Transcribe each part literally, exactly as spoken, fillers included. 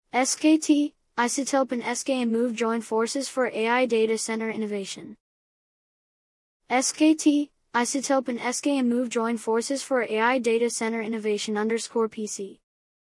S K T, iZotope and S K and Move join forces for A I data center innovation. S K T, iZotope and S K and Move join forces for A I data center innovation underscore P C.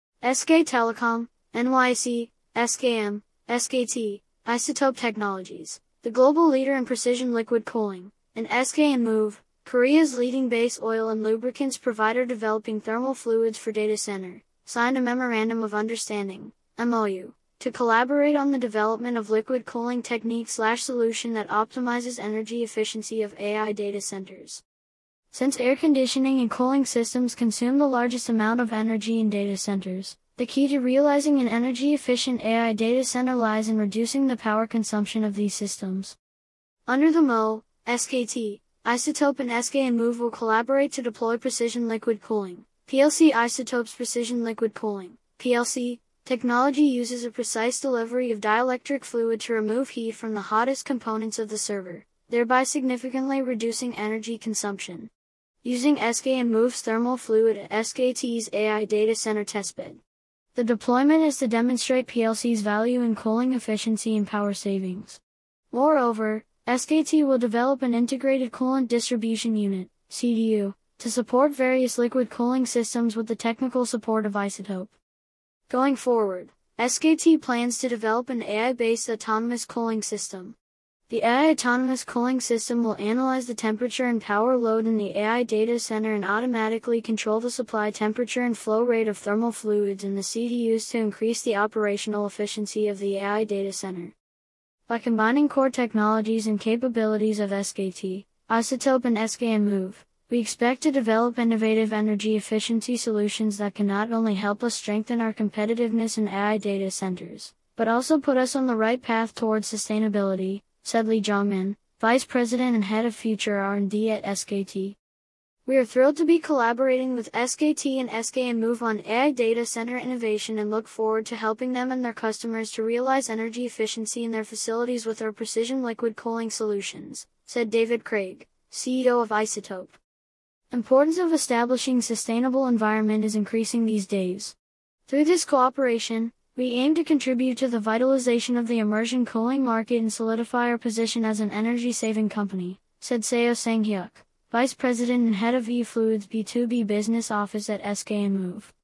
S K Telecom, N Y C, S K M, S K T, iZotope Technologies, the global leader in precision liquid cooling, and S K and Move, Korea's leading base oil and lubricants provider developing thermal fluids for data center, signed a Memorandum of Understanding, M O U, to collaborate on the development of liquid cooling technique/solution that optimizes energy efficiency of A I data centers. Since air conditioning and cooling systems consume the largest amount of energy in data centers, the key to realizing an energy-efficient A I data center lies in reducing the power consumption of these systems. Under the M O U, S K T, iZotope and S K and Move will collaborate to deploy precision liquid cooling, P L C. iZotope's precision liquid cooling, P L C, technology uses a precise delivery of dielectric fluid to remove heat from the hottest components of the server, thereby significantly reducing energy consumption. Using S K and Move's thermal fluid at S K T's A I data center testbed. The deployment is to demonstrate P L C's value in cooling efficiency and power savings. Moreover, S K T will develop an integrated coolant distribution unit, C D U, to support various liquid cooling systems with the technical support of iZotope. Going forward, S K T plans to develop an A I-based autonomous cooling system. The A I autonomous cooling system will analyze the temperature and power load in the A I data center and automatically control the supply temperature and flow rate of thermal fluids in the C D Us to increase the operational efficiency of the A I data center. By combining core technologies and capabilities of S K T, iZotope and S K and Move, we expect to develop innovative energy efficiency solutions that can not only help us strengthen our competitiveness in A I data centers, but also put us on the right path towards sustainability, said Lee Jongmin, Vice President and Head of Future R and D at S K T. We are thrilled to be collaborating with S K T and S K and Move on A I data center innovation and look forward to helping them and their customers to realize energy efficiency in their facilities with our precision liquid cooling solutions, said David Craig, C E O of iZotope. Importance of establishing sustainable environment is increasing these days. Through this cooperation, we aim to contribute to the vitalization of the immersion cooling market and solidify our position as an energy-saving company, said Seo Sang-hyuk, Vice President and Head of eFluids B two B Business Office at S K and Move.